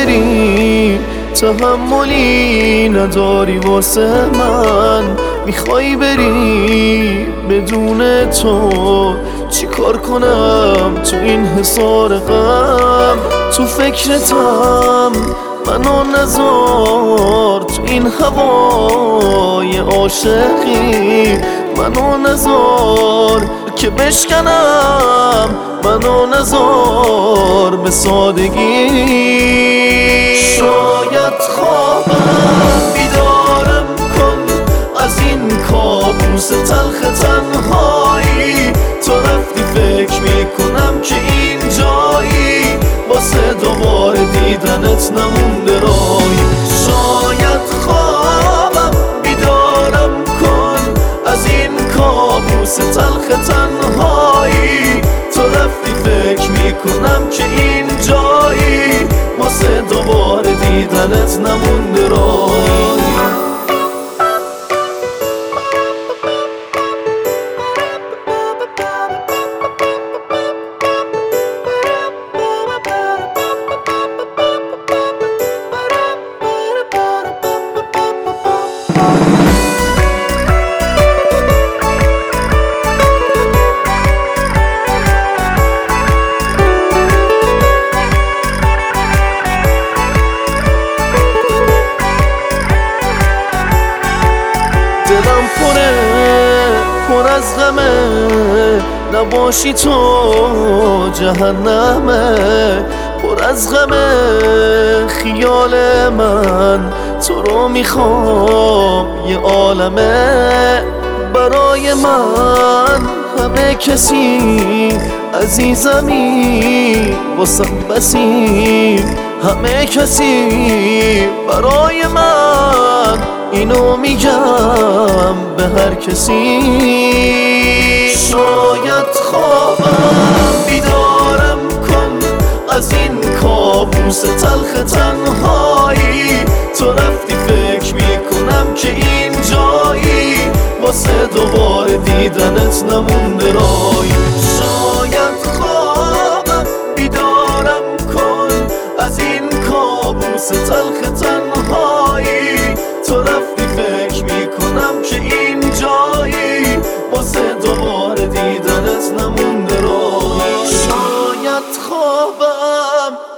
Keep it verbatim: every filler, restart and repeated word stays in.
بری تحملی نداری واسه من، میخوای بری بدون تو چی کار کنم تو این حصار غم؟ تو فکرتم منو نذار تو این هوای عاشقی، منو نذار که بشکنم، منو نذار به سادگی. شاید خوابم بیدارم کن از این کابوس تلخ تنهایی، تو رفتی فکر میکنم که این جایی واسه دوباره دیدنت نمونده رایی. شاید خوابم بیدارم کن از این کابوس تلخ تنهایی، تو رفتی فکر میکنم که این جایی واسه دوباره دیدنت نمونده رایی. دلم پره پر از غمه، نباشی تو جهنمه. پر از غمه خیال من، تو رو میخوام یه عالمه. برای من همه کسی عزیزمی، واسم بسی همه کسی. برای من اینو میگم به هر کسی. شاید خوابم بیدارم کن از این کابوس تلخ تنهایی، تو رفتی فکر میکنم که این جایی واسه دوباره دیدنت نمونده رایی. شاید خوابم بیدارم کن از این کابوس تلخ تنهایی، تو رفتی فکر میکنم که این جایی واسه دوباره دیدنت نمونده رایی. شاید خوابم